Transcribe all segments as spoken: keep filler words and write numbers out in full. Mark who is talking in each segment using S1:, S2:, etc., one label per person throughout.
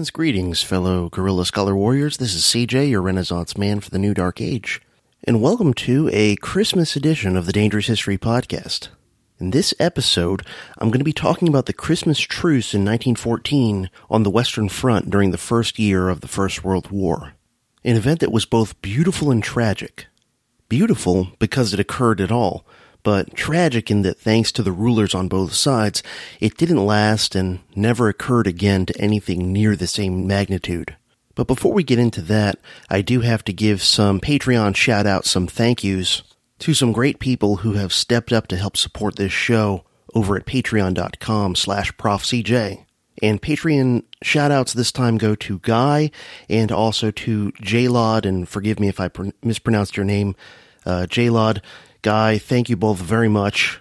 S1: Season's greetings, fellow Guerrilla Scholar Warriors. This is C J, your Renaissance man for the New Dark Age, and welcome to a Christmas edition of the Dangerous History Podcast. In this episode, I'm going to be talking about the Christmas truce in nineteen fourteen on the Western Front during the first year of the First World War. An event that was both beautiful and tragic. Beautiful because it occurred at all, but tragic in that thanks to the rulers on both sides, it didn't last and never occurred again to anything near the same magnitude. But before we get into that, I do have to give some Patreon shout-outs, some thank yous, to some great people who have stepped up to help support this show over at patreon.com slash profcj. And Patreon shout-outs this time go to Guy and also to J-Lod, and forgive me if I pr- mispronounced your name, uh, J-Lod. Guy, thank you both very much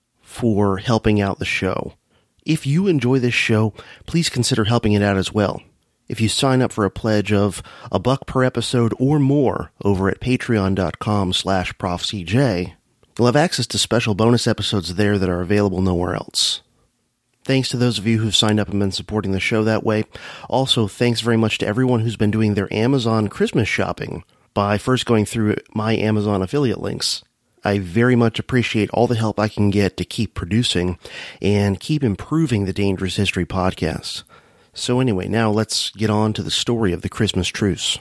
S1: for helping out the show. If you enjoy this show, please consider helping it out as well. If you sign up for a pledge of a buck per episode or more over at patreon.com slash profcj, you'll have access to special bonus episodes there that are available nowhere else. Thanks to those of you who've signed up and been supporting the show that way. Also, thanks very much to everyone who's been doing their Amazon Christmas shopping by first going through my Amazon affiliate links. I very much appreciate all the help I can get to keep producing and keep improving the Dangerous History Podcast. So anyway, now let's get on to the story of the Christmas truce.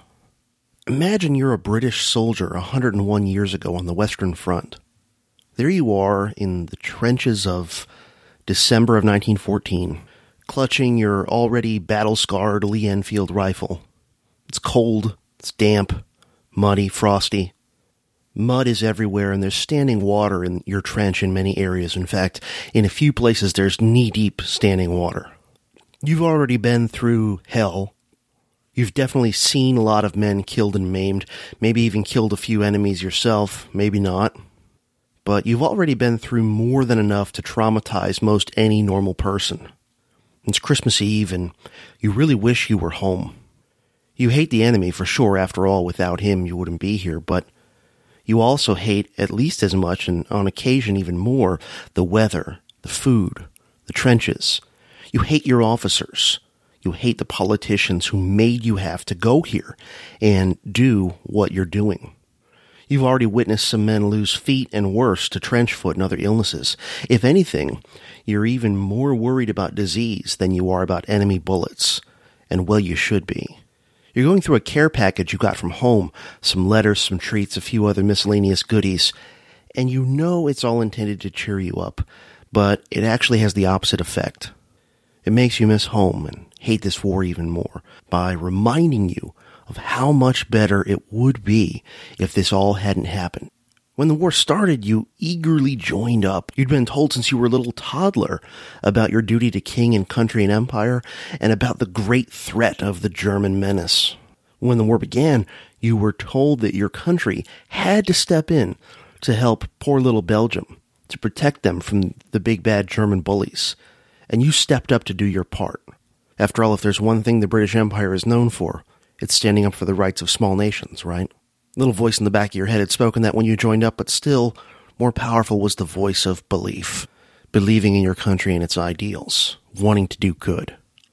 S1: Imagine you're a British soldier one hundred one years ago on the Western Front. There you are in the trenches of December of nineteen fourteen, clutching your already battle-scarred Lee Enfield rifle. It's cold, it's damp, muddy, frosty. Mud is everywhere, and there's standing water in your trench in many areas. In fact, in a few places, there's knee-deep standing water. You've already been through hell. You've definitely seen a lot of men killed and maimed, maybe even killed a few enemies yourself, maybe not. But you've already been through more than enough to traumatize most any normal person. It's Christmas Eve, and you really wish you were home. You hate the enemy, for sure. After all, without him, you wouldn't be here, but you also hate at least as much, and on occasion even more, the weather, the food, the trenches. You hate your officers. You hate the politicians who made you have to go here and do what you're doing. You've already witnessed some men lose feet and worse to trench foot and other illnesses. If anything, you're even more worried about disease than you are about enemy bullets. And well, you should be. You're going through a care package you got from home, some letters, some treats, a few other miscellaneous goodies, and you know it's all intended to cheer you up, but it actually has the opposite effect. It makes you miss home and hate this war even more by reminding you of how much better it would be if this all hadn't happened. When the war started, you eagerly joined up. You'd been told since you were a little toddler about your duty to king and country and empire, and about the great threat of the German menace. When the war began, you were told that your country had to step in to help poor little Belgium, to protect them from the big bad German bullies. And you stepped up to do your part. After all, if there's one thing the British Empire is known for, it's standing up for the rights of small nations, right? Little voice in the back of your head had spoken that when you joined up, but still, more powerful was the voice of belief. Believing in your country and its ideals. Wanting to do good.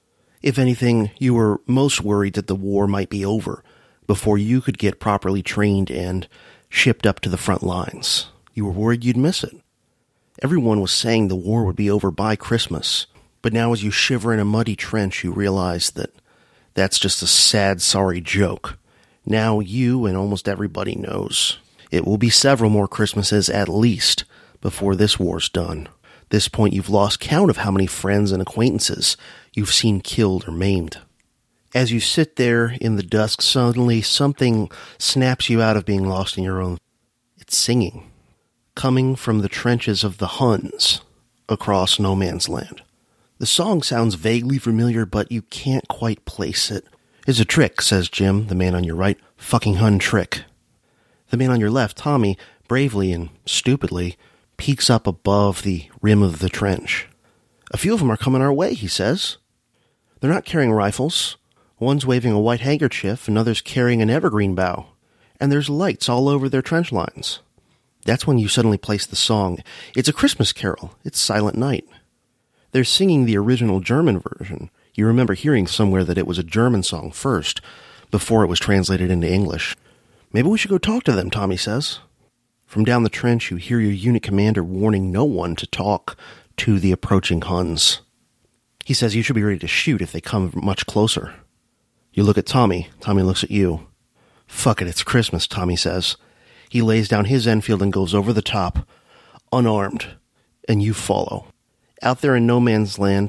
S1: If anything, you were most worried that the war might be over before you could get properly trained and shipped up to the front lines. You were worried you'd miss it. Everyone was saying the war would be over by Christmas, but now as you shiver in a muddy trench, you realize that that's just a sad, sorry joke. Now you and almost everybody knows it will be several more Christmases at least before this war's done. At this point, you've lost count of how many friends and acquaintances you've seen killed or maimed. As you sit there in the dusk, suddenly something snaps you out of being lost in your own. It's singing, coming from the trenches of the Huns across no man's land. The song sounds vaguely familiar, but you can't quite place it. It's a trick, says Jim, the man on your right. Fucking Hun trick. The man on your left, Tommy, bravely and stupidly, peeks up above the rim of the trench. A few of them are coming our way, he says. They're not carrying rifles. One's waving a white handkerchief, another's carrying an evergreen bough. And there's lights all over their trench lines. That's when you suddenly place the song. It's a Christmas carol. It's Silent Night. They're singing the original German version, You remember hearing somewhere that it was a German song first, before it was translated into English. Maybe we should go talk to them, Tommy says. From down the trench, you hear your unit commander warning no one to talk to the approaching Huns. He says you should be ready to shoot if they come much closer. You look at Tommy. Tommy looks at you. Fuck it, it's Christmas, Tommy says. He lays down his Enfield and goes over the top, unarmed, and you follow. Out there in no man's land,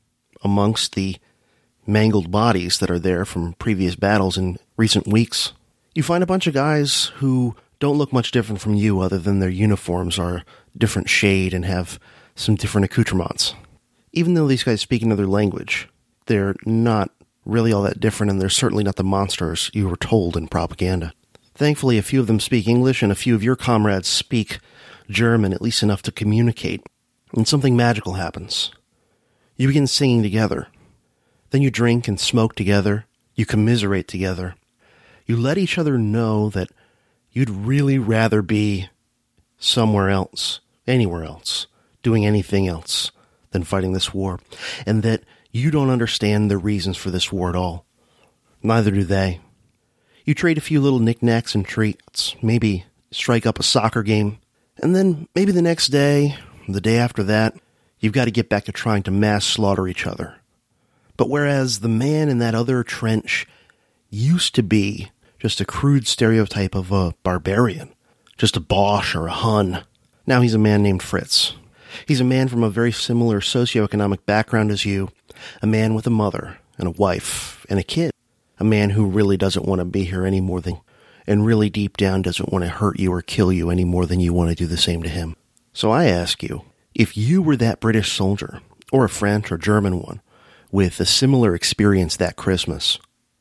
S1: amongst the mangled bodies that are there from previous battles in recent weeks, you find a bunch of guys who don't look much different from you other than their uniforms are different shade and have some different accoutrements. Even though these guys speak another language, they're not really all that different, and they're certainly not the monsters you were told in propaganda. Thankfully, a few of them speak English, and a few of your comrades speak German, at least enough to communicate, and something magical happens. You begin singing together. Then you drink and smoke together. You commiserate together. You let each other know that you'd really rather be somewhere else, anywhere else, doing anything else than fighting this war, and that you don't understand the reasons for this war at all. Neither do they. You trade a few little knickknacks and treats, maybe strike up a soccer game, and then maybe the next day, the day after that, you've got to get back to trying to mass slaughter each other. But whereas the man in that other trench used to be just a crude stereotype of a barbarian, just a Bosch or a Hun, now he's a man named Fritz. He's a man from a very similar socioeconomic background as you, a man with a mother and a wife and a kid, a man who really doesn't want to be here any more than, and really deep down doesn't want to hurt you or kill you any more than you want to do the same to him. So I ask you, if you were that British soldier, or a French or German one, with a similar experience that Christmas,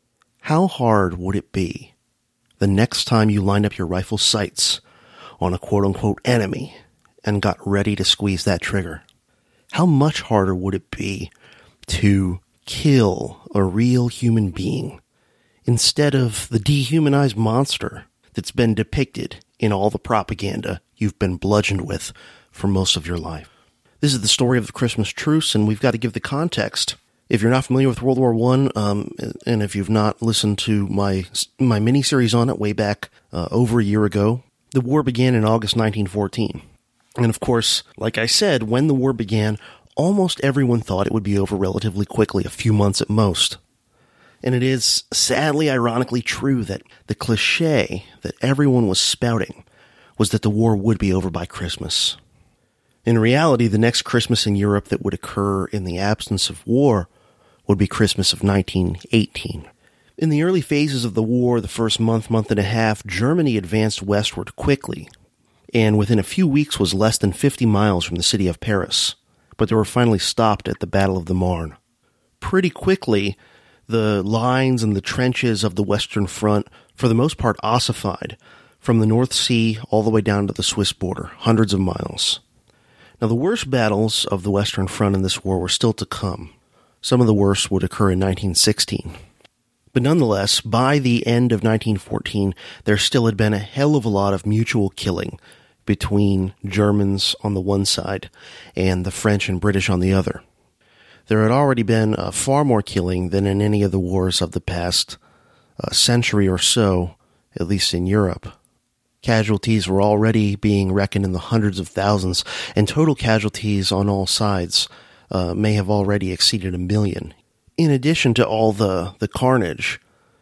S1: how hard would it be the next time you lined up your rifle sights on a quote-unquote enemy and got ready to squeeze that trigger? How much harder would it be to kill a real human being instead of the dehumanized monster that's been depicted in all the propaganda you've been bludgeoned with for most of your life? This is the story of the Christmas truce, and we've got to give the context. If you're not familiar with World War One, um, and if you've not listened to my my mini-series on it way back uh, over a year ago, the war began in August nineteen fourteen. And of course, like I said, when the war began, almost everyone thought it would be over relatively quickly, a few months at most. And it is sadly, ironically true that the cliche that everyone was spouting was that the war would be over by Christmas. In reality, the next Christmas in Europe that would occur in the absence of war would be Christmas of nineteen eighteen. In the early phases of the war, the first month, month and a half, Germany advanced westward quickly, and within a few weeks was less than fifty miles from the city of Paris, but they were finally stopped at the Battle of the Marne. Pretty quickly, the lines and the trenches of the Western Front, for the most part, ossified, from the North Sea all the way down to the Swiss border, hundreds of miles. Now, the worst battles of the Western Front in this war were still to come. Some of the worst would occur in nineteen sixteen. But nonetheless, by the end of nineteen fourteen, there still had been a hell of a lot of mutual killing between Germans on the one side and the French and British on the other. There had already been uh, far more killing than in any of the wars of the past uh, century or so, at least in Europe. Casualties were already being reckoned in the hundreds of thousands, and total casualties on all sides uh, may have already exceeded a million. In addition to all the, the carnage,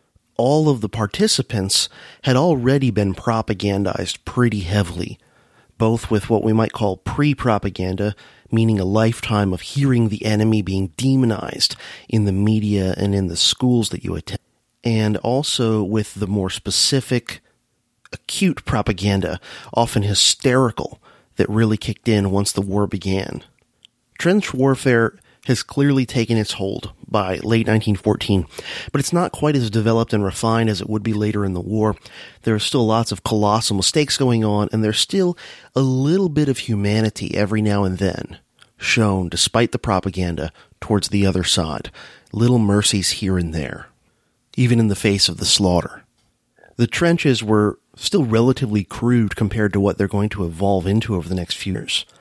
S1: all of the participants had already been propagandized pretty heavily, both with what we might call pre-propaganda, meaning a lifetime of hearing the enemy being demonized in the media and in the schools that you attend, and also with the more specific, acute propaganda, often hysterical, that really kicked in once the war began. Trench warfare has clearly taken its hold by late nineteen fourteen, but it's not quite as developed and refined as it would be later in the war. There are still lots of colossal mistakes going on, and there's still a little bit of humanity every now and then shown, despite the propaganda, towards the other side. Little mercies here and there, even in the face of the slaughter. The trenches were still relatively crude compared to what they're going to evolve into over the next few years.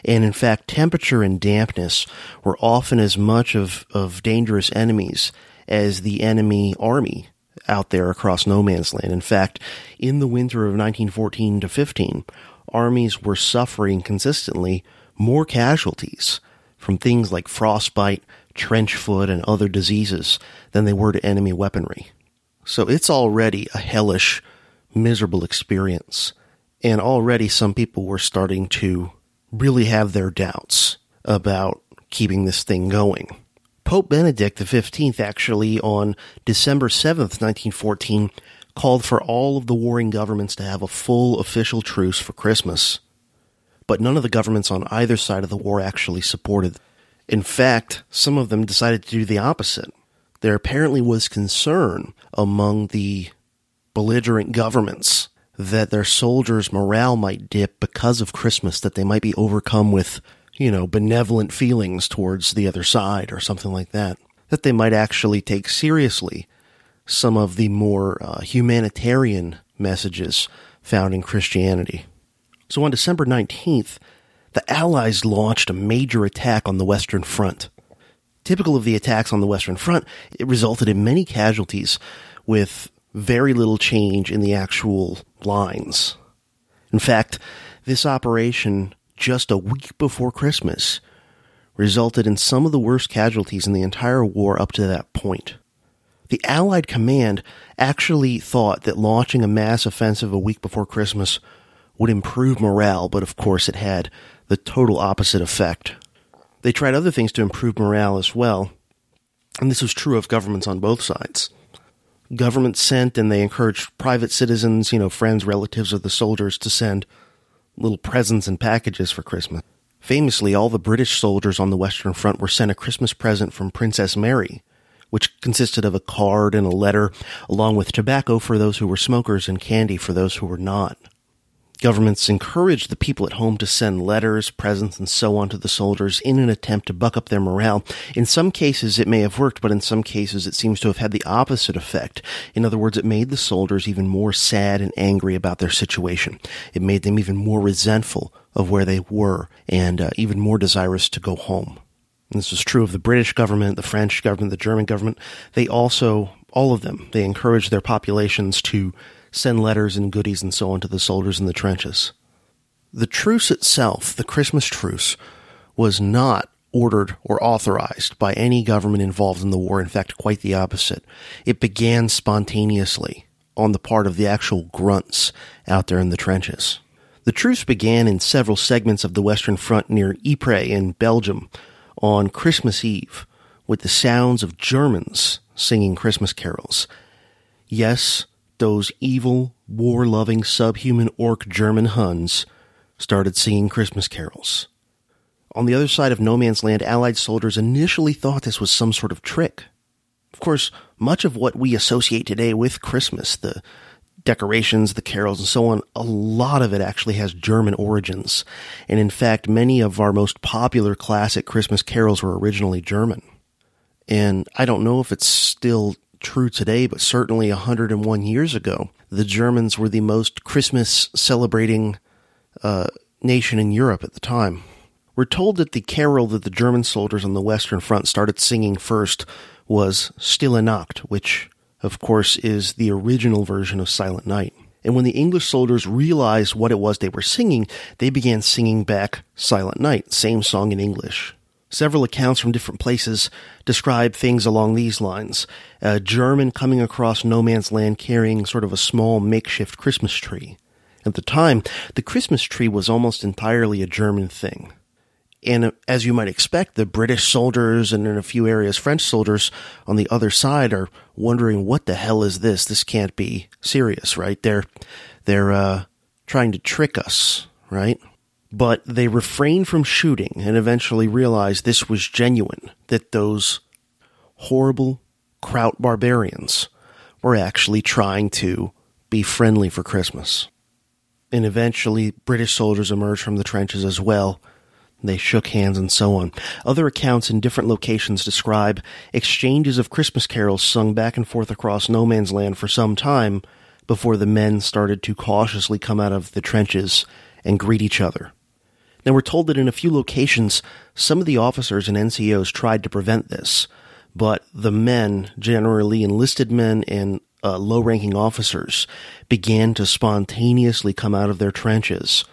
S1: And in fact, temperature and dampness were often as much of, of dangerous enemies as the enemy army out there across no man's land. In fact, in the winter of nineteen fourteen to fifteen, armies were suffering consistently more casualties from things like frostbite, trench foot, and other diseases than they were to enemy weaponry. So it's already a hellish, miserable experience. And already some people were starting to really have their doubts about keeping this thing going. Pope Benedict the fifteenth actually on December seventh, nineteen fourteen, called for all of the warring governments to have a full official truce for Christmas. But none of the governments on either side of the war actually supported. In fact, some of them decided to do the opposite. There apparently was concern among the belligerent governments that their soldiers' morale might dip because of Christmas, that they might be overcome with, you know, benevolent feelings towards the other side or something like that, that they might actually take seriously some of the more uh, humanitarian messages found in Christianity. So on December nineteenth, the Allies launched a major attack on the Western Front. Typical of the attacks on the Western Front, it resulted in many casualties with very little change in the actual lines. In fact, this operation, just a week before Christmas, resulted in some of the worst casualties in the entire war up to that point. The Allied command actually thought that launching a mass offensive a week before Christmas would improve morale, but of course it had the total opposite effect. They tried other things to improve morale as well, and this was true of governments on both sides. Governments sent and they encouraged private citizens, you know, friends, relatives of the soldiers, to send little presents and packages for Christmas. Famously, all the British soldiers on the Western Front were sent a Christmas present from Princess Mary, which consisted of a card and a letter, along with tobacco for those who were smokers and candy for those who were not. Governments encouraged the people at home to send letters, presents, and so on to the soldiers in an attempt to buck up their morale. In some cases, it may have worked, but in some cases, it seems to have had the opposite effect. In other words, it made the soldiers even more sad and angry about their situation. It made them even more resentful of where they were and uh, even more desirous to go home. And this was true of the British government, the French government, the German government. They also, all of them, they encouraged their populations to send letters and goodies and so on to the soldiers in the trenches. The truce itself, the Christmas truce, was not ordered or authorized by any government involved in the war. In fact, quite the opposite. It began spontaneously on the part of the actual grunts out there in the trenches. The truce began in several segments of the Western Front near Ypres in Belgium on Christmas Eve, with the sounds of Germans singing Christmas carols. Yes, those evil, war-loving, subhuman orc German Huns started singing Christmas carols. On the other side of no man's land, Allied soldiers initially thought this was some sort of trick. Of course, much of what we associate today with Christmas, the decorations, the carols, and so on, a lot of it actually has German origins. And in fact, many of our most popular classic Christmas carols were originally German. And I don't know if it's still true today, but certainly one hundred one years ago, the Germans were the most Christmas celebrating uh, nation in Europe at the time. We're told that the carol that the German soldiers on the Western Front started singing first was Stille Nacht, which, of course, is the original version of Silent Night. And when the English soldiers realized what it was they were singing, they began singing back Silent Night, same song in English. Several accounts from different places describe things along these lines. A German coming across no man's land carrying sort of a small makeshift Christmas tree. At the time, the Christmas tree was almost entirely a German thing. And as you might expect, the British soldiers and in a few areas French soldiers on the other side are wondering, what the hell is this? This can't be serious, right? They're, they're, uh, trying to trick us, right? But they refrained from shooting and eventually realized this was genuine, that those horrible Kraut barbarians were actually trying to be friendly for Christmas. And eventually, British soldiers emerged from the trenches as well. They shook hands and so on. Other accounts in different locations describe exchanges of Christmas carols sung back and forth across no man's land for some time before the men started to cautiously come out of the trenches and greet each other. Now, we're told that in a few locations, some of the officers and N C Os tried to prevent this, but the men, generally enlisted men and uh, low-ranking officers, began to spontaneously come out of their trenches,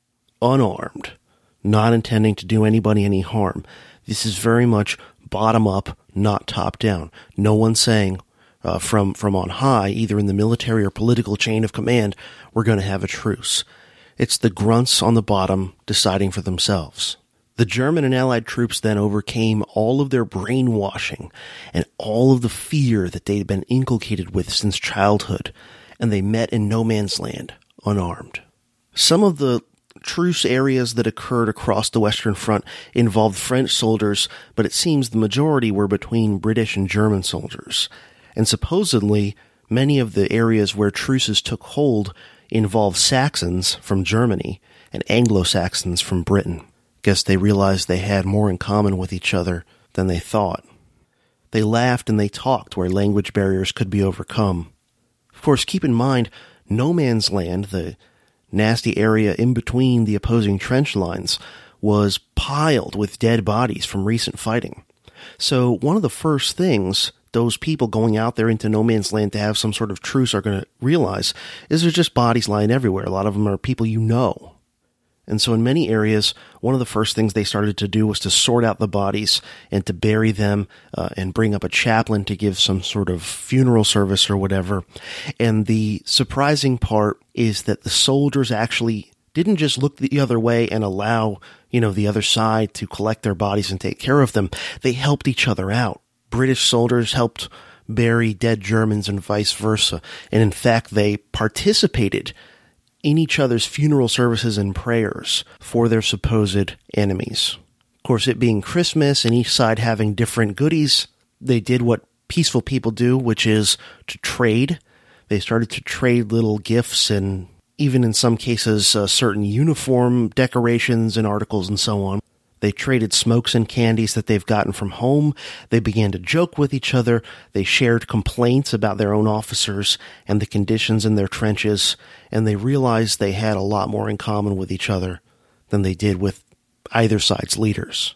S1: unarmed, not intending to do anybody any harm. This is very much bottom-up, not top-down. No one saying uh, from, from on high, either in the military or political chain of command, we're going to have a truce. It's the grunts on the bottom deciding for themselves. The German and Allied troops then overcame all of their brainwashing and all of the fear that they'd been inculcated with since childhood, and they met in no man's land, unarmed. Some of the truce areas that occurred across the Western Front involved French soldiers, but it seems the majority were between British and German soldiers. And supposedly, many of the areas where truces took hold involved Saxons from Germany and Anglo-Saxons from Britain. Guess they realized they had more in common with each other than they thought. They laughed and they talked where language barriers could be overcome. Of course, keep in mind, no man's land, the nasty area in between the opposing trench lines, was piled with dead bodies from recent fighting. So one of the first things those people going out there into no man's land to have some sort of truce are going to realize is there's just bodies lying everywhere. A lot of them are people you know. And so in many areas, one of the first things they started to do was to sort out the bodies and to bury them uh, and bring up a chaplain to give some sort of funeral service or whatever. And the surprising part is that the soldiers actually didn't just look the other way and allow, you know, the other side to collect their bodies and take care of them. They helped each other out. British soldiers helped bury dead Germans and vice versa. And in fact, they participated in each other's funeral services and prayers for their supposed enemies. Of course, it being Christmas and each side having different goodies, they did what peaceful people do, which is to trade. They started to trade little gifts and even in some cases uh, certain uniform decorations and articles and so on. They traded smokes and candies that they've gotten from home. They began to joke with each other. They shared complaints about their own officers and the conditions in their trenches, and they realized they had a lot more in common with each other than they did with either side's leaders.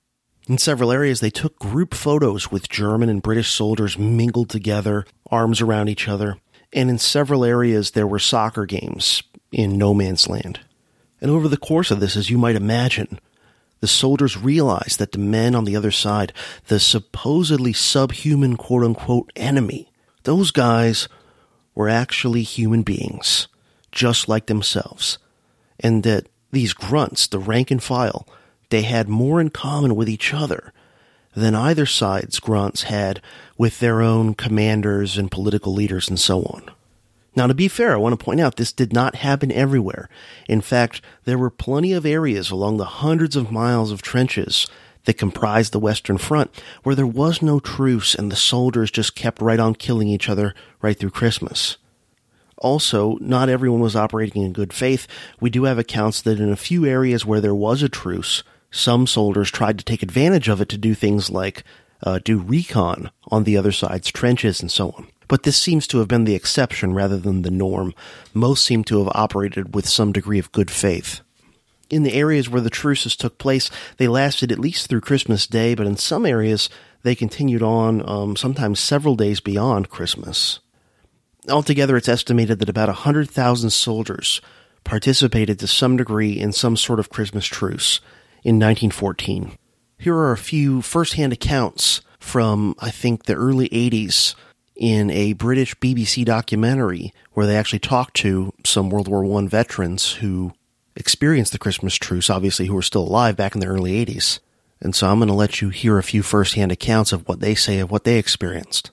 S1: In several areas, they took group photos with German and British soldiers mingled together, arms around each other, and in several areas there were soccer games in no man's land. And over the course of this, as you might imagine, the soldiers realized that the men on the other side, the supposedly subhuman quote-unquote enemy, those guys were actually human beings, just like themselves. And that these grunts, the rank and file, they had more in common with each other than either side's grunts had with their own commanders and political leaders and so on. Now, to be fair, I want to point out this did not happen everywhere. In fact, there were plenty of areas along the hundreds of miles of trenches that comprised the Western Front where there was no truce and the soldiers just kept right on killing each other right through Christmas. Also, not everyone was operating in good faith. We do have accounts that in a few areas where there was a truce, some soldiers tried to take advantage of it to do things like uh, do recon on the other side's trenches and so on. But this seems to have been the exception rather than the norm. Most seem to have operated with some degree of good faith. In the areas where the truces took place, they lasted at least through Christmas Day, but in some areas they continued on um, sometimes several days beyond Christmas. Altogether, it's estimated that about one hundred thousand soldiers participated to some degree in some sort of Christmas truce in nineteen fourteen. Here are a few first-hand accounts from, I think, the early eighties in a British B B C documentary where they actually talked to some World War One veterans who experienced the Christmas truce, obviously who were still alive back in the early eighties. And so I'm going to let you hear a few first-hand accounts of what they say of what they experienced.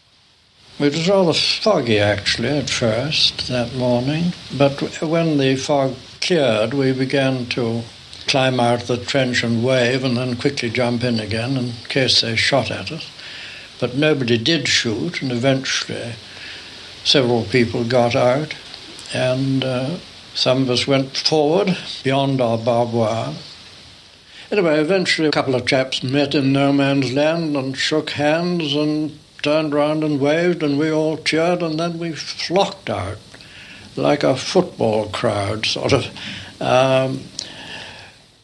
S2: It was rather foggy, actually, at first that morning. But when the fog cleared, we began to climb out of the trench and wave and then quickly jump in again in case they shot at us. But nobody did shoot, and eventually several people got out, and uh, some of us went forward beyond our barbed wire. Anyway, eventually a couple of chaps met in no man's land and shook hands and turned round and waved, and we all cheered, and then we flocked out like a football crowd, sort of. Um,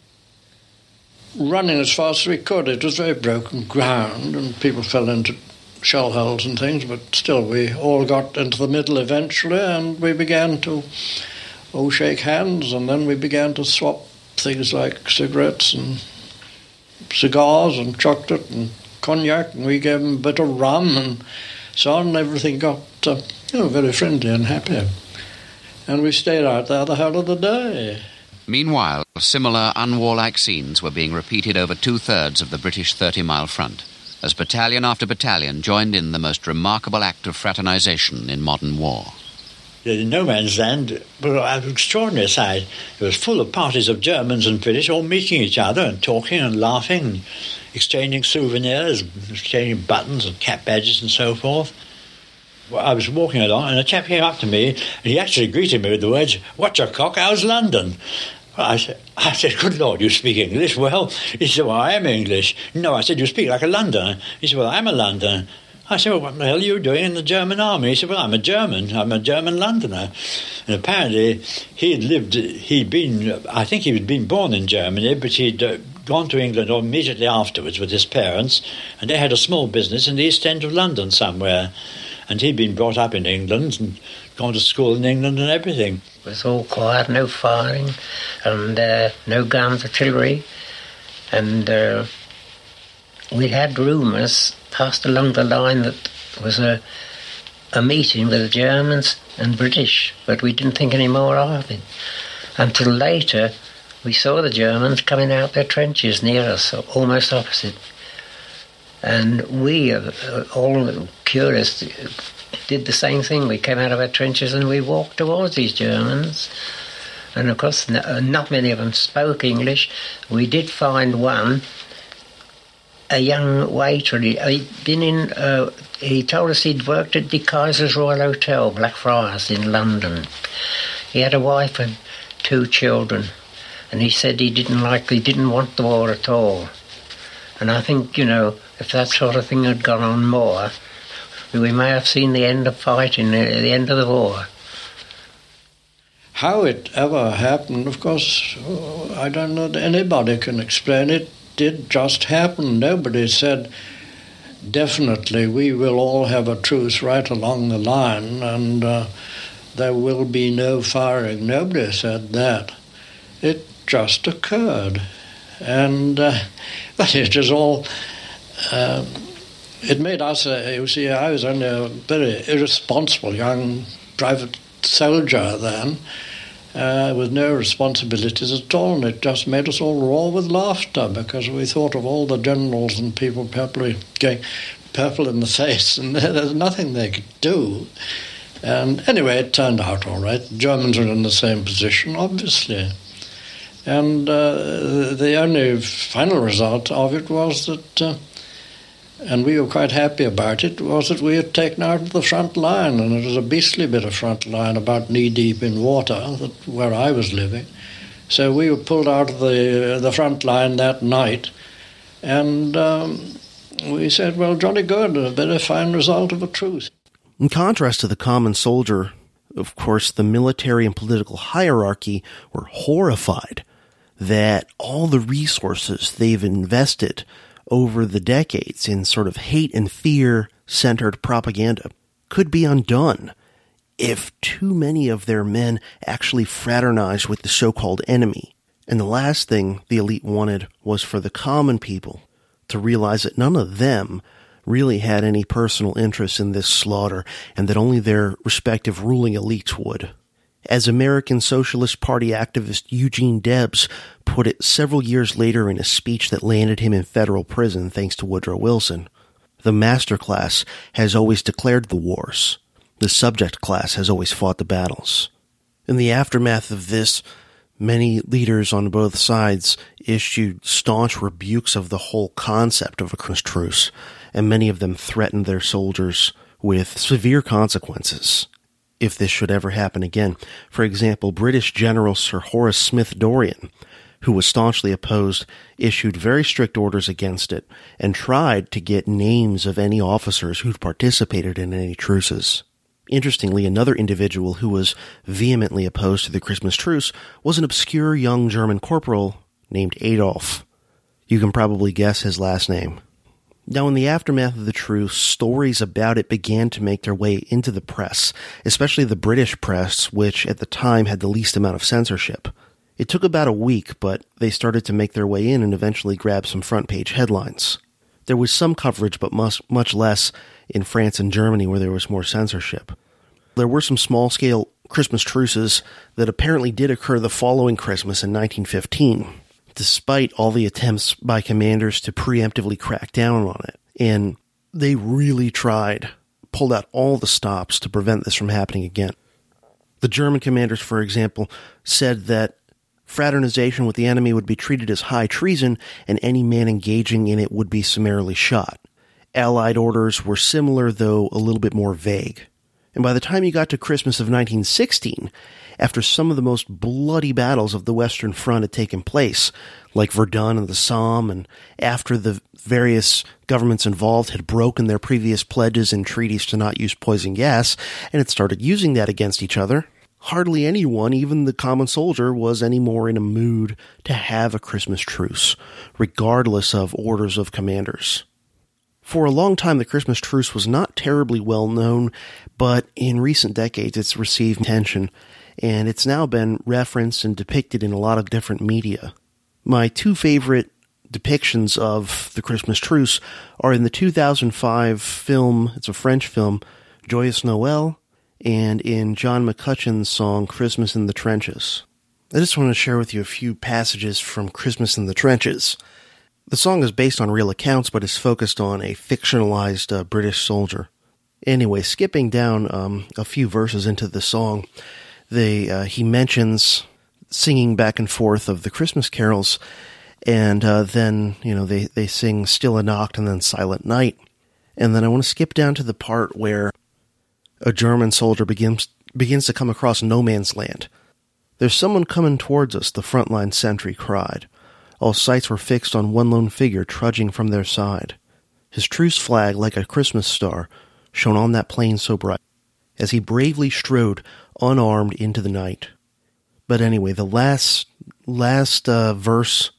S2: running as fast as we could. It was very broken ground, and people fell into shell holes and things, but still we all got into the middle eventually, and we began to oh, shake hands, and then we began to swap things like cigarettes and cigars and chocolate and cognac, and we gave them a bit of rum and so on, and everything got uh, you know, very friendly and happy. And we stayed out there the whole of the day.
S3: Meanwhile, similar unwarlike scenes were being repeated over two-thirds of the British thirty-mile front, as battalion after battalion joined in the most remarkable act of fraternization in modern war.
S4: The no man's land was an extraordinary sight. It was full of parties of Germans and British all meeting each other and talking and laughing and exchanging souvenirs, exchanging buttons and cap badges and so forth. Well, I was walking along and a chap came up to me and he actually greeted me with the words, "What's your cock, how's London?" Well, I said, I said, "Good Lord, you speak English?" Well, he said, "Well, I am English." "No," I said, "you speak like a Londoner." He said, "Well, I'm a Londoner." I said, "Well, what the hell are you doing in the German army?" He said, "Well, I'm a German. I'm a German Londoner." And apparently he'd lived, he'd been, I think he'd been born in Germany, but he'd uh, gone to England immediately afterwards with his parents, and they had a small business in the East End of London somewhere. And he'd been brought up in England and gone to school in England and everything.
S5: It was all quiet, no firing, and uh, no guns, artillery. And uh, we had rumours passed along the line that there was a, a meeting with the Germans and British, but we didn't think any more of it. Until later, we saw the Germans coming out their trenches near us, almost opposite. And we, uh, all curious, did the same thing. We came out of our trenches and we walked towards these Germans. And of course, not many of them spoke English. We did find one, a young waiter. He'd been in, uh, he told us he'd worked at De Kaiser's Royal Hotel, Blackfriars in London. He had a wife and two children. And he said he didn't like, he didn't want the war at all. And I think, you know, if that sort of thing had gone on more, we may have seen the end of fighting, the end of the war.
S2: How it ever happened, of course, I don't know that anybody can explain it. It did just happen. Nobody said, definitely, we will all have a truce right along the line and uh, there will be no firing. Nobody said that. It just occurred. And uh, but it was all, uh, it made us, uh, you see, I was only a very irresponsible young private soldier then, uh, with no responsibilities at all, and it just made us all roar with laughter because we thought of all the generals and people probably going purple in the face, and there's nothing they could do. And anyway, it turned out all right. The Germans were in the same position, obviously. And uh, the only final result of it was that, uh, and we were quite happy about it, was that we had taken out the front line, and it was a beastly bit of front line about knee-deep in water, that, where I was living. So we were pulled out of the, the front line that night, and um, we said, well, jolly good, a very fine result of a truce.
S1: In contrast to the common soldier, of course, the military and political hierarchy were horrified that all the resources they've invested over the decades in sort of hate and fear-centered propaganda could be undone if too many of their men actually fraternized with the so-called enemy. And the last thing the elite wanted was for the common people to realize that none of them really had any personal interest in this slaughter and that only their respective ruling elites would. As American Socialist Party activist Eugene Debs put it several years later in a speech that landed him in federal prison thanks to Woodrow Wilson, the master class has always declared the wars. The subject class has always fought the battles. In the aftermath of this, many leaders on both sides issued staunch rebukes of the whole concept of a truce, and many of them threatened their soldiers with severe consequences if this should ever happen again. For example, British General Sir Horace Smith-Dorrien, who was staunchly opposed, issued very strict orders against it and tried to get names of any officers who'd participated in any truces. Interestingly, another individual who was vehemently opposed to the Christmas truce was an obscure young German corporal named Adolf. You can probably guess his last name. Now, in the aftermath of the truce, stories about it began to make their way into the press, especially the British press, which at the time had the least amount of censorship. It took about a week, but they started to make their way in and eventually grab some front-page headlines. There was some coverage, but much, much less in France and Germany, where there was more censorship. There were some small-scale Christmas truces that apparently did occur the following Christmas in nineteen fifteen. Despite all the attempts by commanders to preemptively crack down on it. And they really tried, pulled out all the stops to prevent this from happening again. The German commanders, for example, said that fraternization with the enemy would be treated as high treason, and any man engaging in it would be summarily shot. Allied orders were similar, though a little bit more vague. And by the time you got to Christmas of nineteen sixteen, after some of the most bloody battles of the Western Front had taken place, like Verdun and the Somme, and after the various governments involved had broken their previous pledges and treaties to not use poison gas, and had started using that against each other, hardly anyone, even the common soldier, was any more in a mood to have a Christmas truce, regardless of orders of commanders. For a long time, the Christmas truce was not terribly well known, but in recent decades it's received attention, and it's now been referenced and depicted in a lot of different media. My two favorite depictions of the Christmas truce are in the two thousand five film, it's a French film, Joyeux Noël, and in John McCutcheon's song Christmas in the Trenches. I just want to share with you a few passages from Christmas in the Trenches. The song is based on real accounts, but is focused on a fictionalized uh, British soldier. Anyway, skipping down um, a few verses into the song, they uh, he mentions singing back and forth of the Christmas carols, and uh, then, you know, they, they sing Stille Nacht and then Silent Night. And then I want to skip down to the part where a German soldier begins begins to come across no man's land. "There's someone coming towards us," the frontline sentry cried. All sights were fixed on one lone figure trudging from their side. His truce flag, like a Christmas star, shone on that plain so bright, as he bravely strode unarmed into the night. But anyway, the last last uh, verse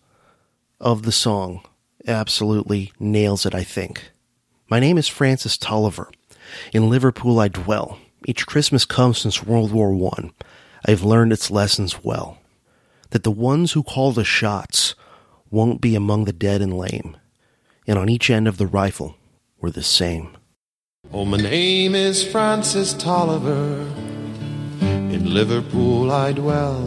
S1: of the song absolutely nails it, I think. "My name is Francis Tolliver. In Liverpool I dwell. Each Christmas comes since World War One. I've learned its lessons well. That the ones who call the shots won't be among the dead and lame. And on each end of the rifle we're the same."
S6: Oh, my name is Francis Tolliver. In Liverpool I dwell.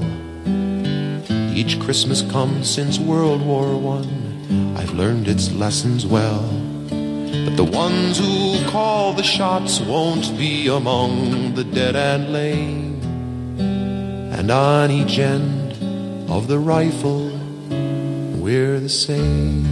S6: Each Christmas comes since World War One. I've learned its lessons well. That the ones who call the shots won't be among the dead and lame. And on each end of the rifle we're the same.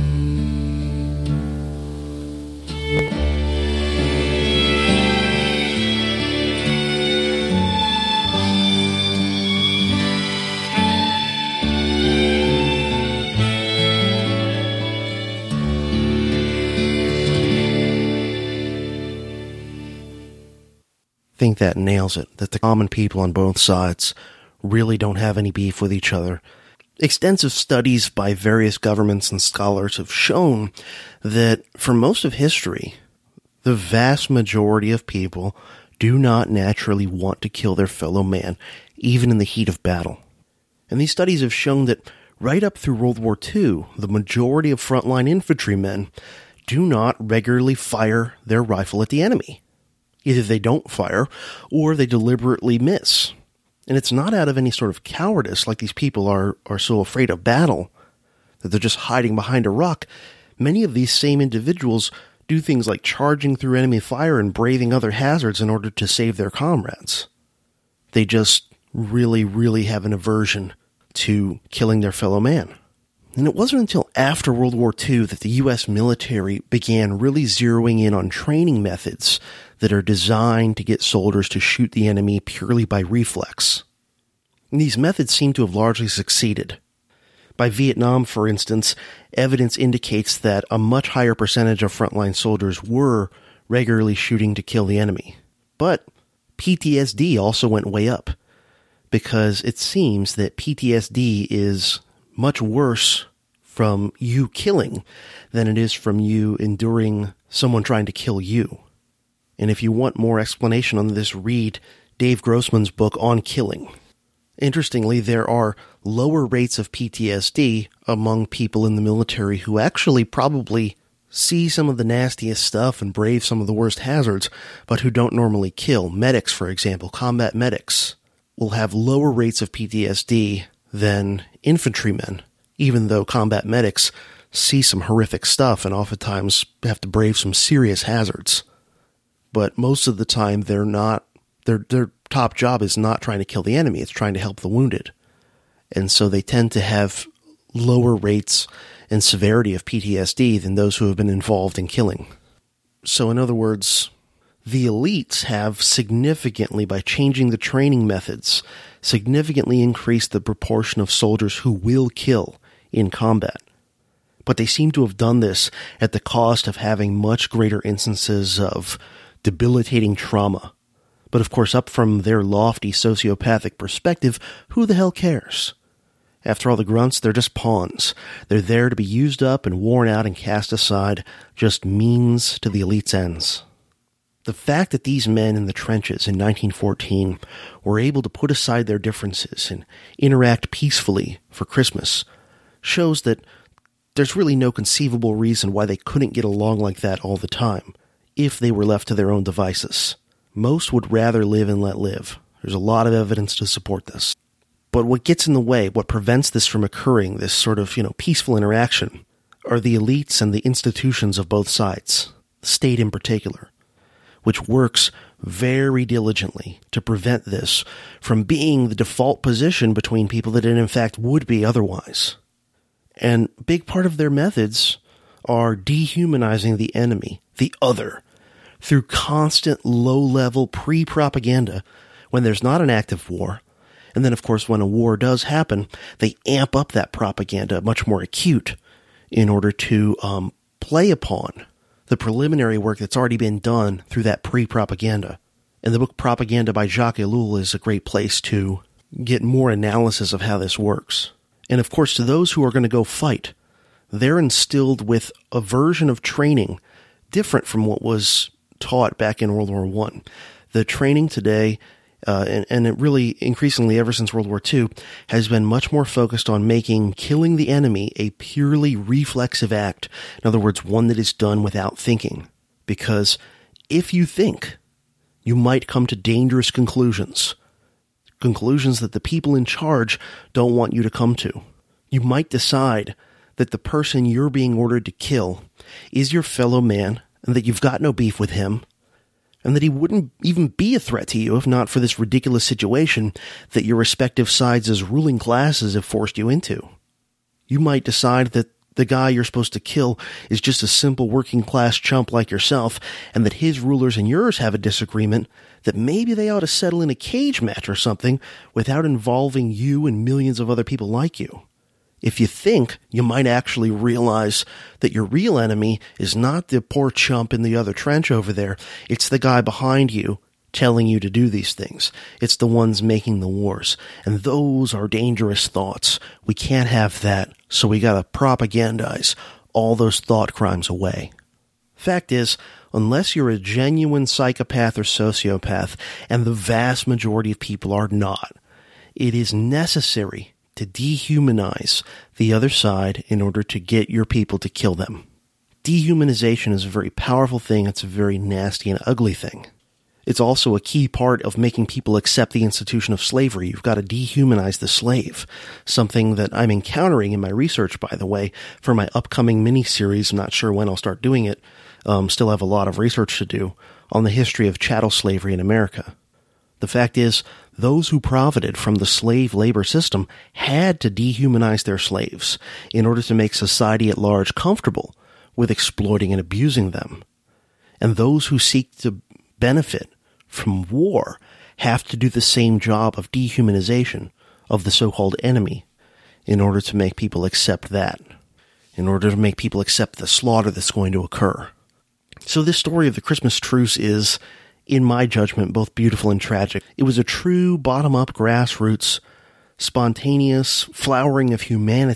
S1: I think that nails it, that the common people on both sides really don't have any beef with each other. Extensive studies by various governments and scholars have shown that for most of history, the vast majority of people do not naturally want to kill their fellow man, even in the heat of battle. And these studies have shown that right up through World War Two, the majority of frontline infantrymen do not regularly fire their rifle at the enemy. Either they don't fire, or they deliberately miss. And it's not out of any sort of cowardice, like these people are, are so afraid of battle, that they're just hiding behind a rock. Many of these same individuals do things like charging through enemy fire and braving other hazards in order to save their comrades. They just really, really have an aversion to killing their fellow man. And it wasn't until after World War Two that the U S military began really zeroing in on training methods that are designed to get soldiers to shoot the enemy purely by reflex. And these methods seem to have largely succeeded. By Vietnam, for instance, evidence indicates that a much higher percentage of frontline soldiers were regularly shooting to kill the enemy. But P T S D also went way up, because it seems that P T S D is much worse from you killing than it is from you enduring someone trying to kill you. And if you want more explanation on this, read Dave Grossman's book On Killing. Interestingly, there are lower rates of P T S D among people in the military who actually probably see some of the nastiest stuff and brave some of the worst hazards, but who don't normally kill. Medics, for example, combat medics, will have lower rates of P T S D than infantrymen, even though combat medics see some horrific stuff and oftentimes have to brave some serious hazards. But most of the time, they're not, their, their top job is not trying to kill the enemy, it's trying to help the wounded. And so they tend to have lower rates and severity of P T S D than those who have been involved in killing. So in other words, the elites have significantly, by changing the training methods, significantly increased the proportion of soldiers who will kill in combat. But they seem to have done this at the cost of having much greater instances of debilitating trauma. But of course, up from their lofty sociopathic perspective, who the hell cares? After all, the grunts, they're just pawns. They're there to be used up and worn out and cast aside, just means to the elite's ends. The fact that these men in the trenches in nineteen fourteen were able to put aside their differences and interact peacefully for Christmas shows that there's really no conceivable reason why they couldn't get along like that all the time, if they were left to their own devices. Most would rather live and let live. There's a lot of evidence to support this. But what gets in the way, what prevents this from occurring, this sort of, you know, peaceful interaction, are the elites and the institutions of both sides, the state in particular, which works very diligently to prevent this from being the default position between people that it in fact would be otherwise. And a big part of their methods are dehumanizing the enemy, the other, through constant low-level pre-propaganda when there's not an active war. And then, of course, when a war does happen, they amp up that propaganda much more acute in order to um, play upon the preliminary work that's already been done through that pre-propaganda. And the book Propaganda by Jacques Ellul is a great place to get more analysis of how this works. And of course, to those who are going to go fight, they're instilled with a version of training different from what was taught back in World War One. The training today, uh, and, and it really increasingly ever since World War Two, has been much more focused on making killing the enemy a purely reflexive act. In other words, one that is done without thinking. Because if you think, you might come to dangerous conclusions. Conclusions that the people in charge don't want you to come to. You might decide that the person you're being ordered to kill is your fellow man, and that you've got no beef with him, and that he wouldn't even be a threat to you if not for this ridiculous situation that your respective sides as ruling classes have forced you into. You might decide that the guy you're supposed to kill is just a simple working class chump like yourself, and that his rulers and yours have a disagreement, that maybe they ought to settle in a cage match or something without involving you and millions of other people like you. If you think, you might actually realize that your real enemy is not the poor chump in the other trench over there. It's the guy behind you telling you to do these things. It's the ones making the wars. And those are dangerous thoughts. We can't have that, so we gotta propagandize all those thought crimes away. Fact is, unless you're a genuine psychopath or sociopath, and the vast majority of people are not, it is necessary to dehumanize the other side in order to get your people to kill them. Dehumanization is a very powerful thing. It's a very nasty and ugly thing. It's also a key part of making people accept the institution of slavery. You've got to dehumanize the slave, something that I'm encountering in my research, by the way, for my upcoming mini-series. I'm not sure when I'll start doing it. Um, still have a lot of research to do on the history of chattel slavery in America. The fact is, those who profited from the slave labor system had to dehumanize their slaves in order to make society at large comfortable with exploiting and abusing them. And those who seek to benefit from war have to do the same job of dehumanization of the so-called enemy in order to make people accept that, in order to make people accept the slaughter that's going to occur. So this story of the Christmas truce is, in my judgment, both beautiful and tragic. It was a true bottom-up, grassroots, spontaneous flowering of humanity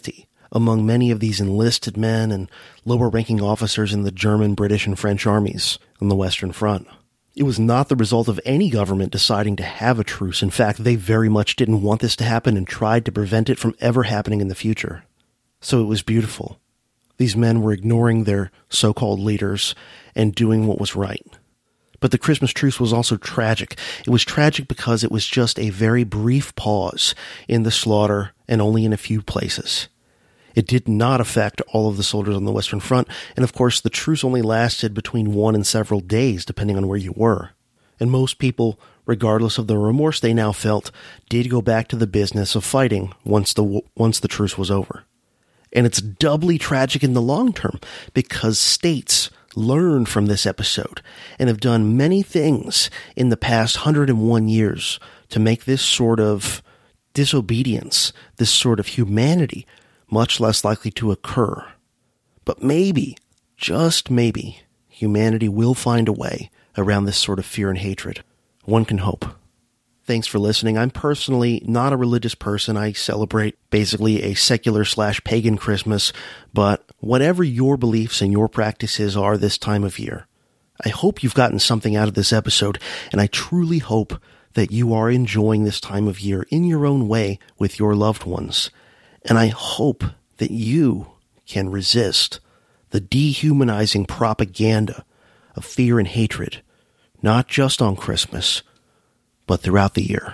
S1: among many of these enlisted men and lower-ranking officers in the German, British, and French armies on the Western Front. It was not the result of any government deciding to have a truce. In fact, they very much didn't want this to happen and tried to prevent it from ever happening in the future. So it was beautiful. These men were ignoring their so-called leaders and doing what was right. But the Christmas truce was also tragic. It was tragic because it was just a very brief pause in the slaughter and only in a few places. It did not affect all of the soldiers on the Western Front, and of course the truce only lasted between one and several days depending on where you were. And most people, regardless of the remorse they now felt, did go back to the business of fighting once the once the truce was over. And it's doubly tragic in the long term because states learned from this episode and have done many things in the past one hundred one years to make this sort of disobedience, this sort of humanity, much less likely to occur. But maybe, just maybe, humanity will find a way around this sort of fear and hatred. One can hope. Thanks for listening. I'm personally not a religious person. I celebrate basically a secular slash pagan Christmas, but whatever your beliefs and your practices are this time of year, I hope you've gotten something out of this episode, and I truly hope that you are enjoying this time of year in your own way with your loved ones. And I hope that you can resist the dehumanizing propaganda of fear and hatred, not just on Christmas, but throughout the year.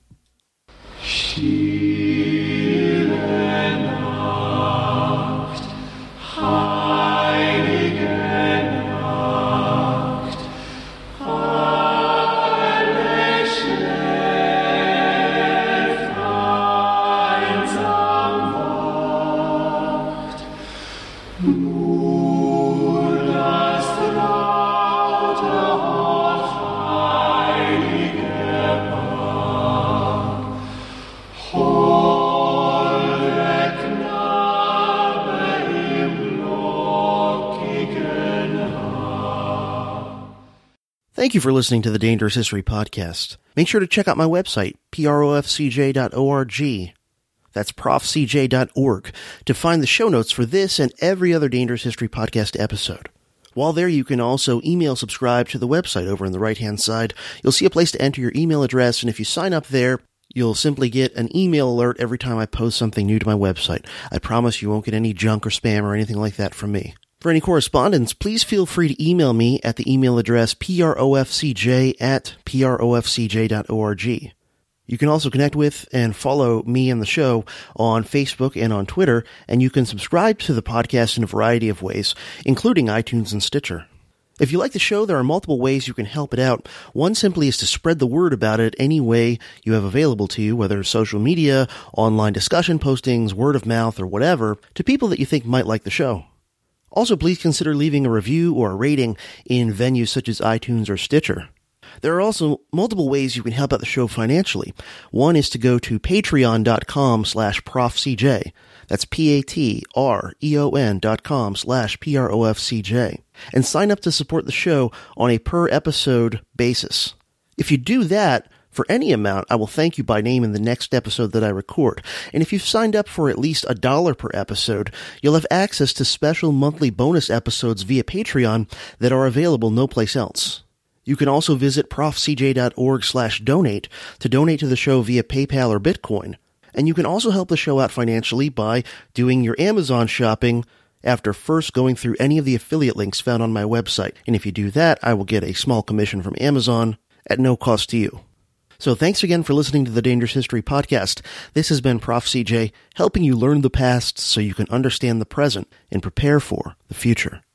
S6: Stille Nacht, heilige Nacht, alles schläft einsam wacht, nur das laute
S1: Thank you for listening to the Dangerous History Podcast. Make sure to check out my website, profcj dot org. That's prof c j dot org to find the show notes for this and every other Dangerous History Podcast episode. While there, you can also email subscribe to the website over on the right-hand side. You'll see a place to enter your email address, and if you sign up there, you'll simply get an email alert every time I post something new to my website. I promise you won't get any junk or spam or anything like that from me. For any correspondence, please feel free to email me at the email address profcj at profcj dot org. You can also connect with and follow me and the show on Facebook and on Twitter, and you can subscribe to the podcast in a variety of ways, including iTunes and Stitcher. If you like the show, there are multiple ways you can help it out. One simply is to spread the word about it any way you have available to you, whether social media, online discussion postings, word of mouth, or whatever, to people that you think might like the show. Also, please consider leaving a review or a rating in venues such as iTunes or Stitcher. There are also multiple ways you can help out the show financially. One is to go to patreon.com slash profcj. That's P-A-T-R-E-O-N dot com slash P-R-O-F-C-J. And sign up to support the show on a per-episode basis. If you do that, for any amount, I will thank you by name in the next episode that I record. And if you've signed up for at least a dollar per episode, you'll have access to special monthly bonus episodes via Patreon that are available no place else. You can also visit profcj.org slash donate to donate to the show via PayPal or Bitcoin. And you can also help the show out financially by doing your Amazon shopping after first going through any of the affiliate links found on my website. And if you do that, I will get a small commission from Amazon at no cost to you. So thanks again for listening to the Dangerous History Podcast. This has been Prof C J, helping you learn the past so you can understand the present and prepare for the future.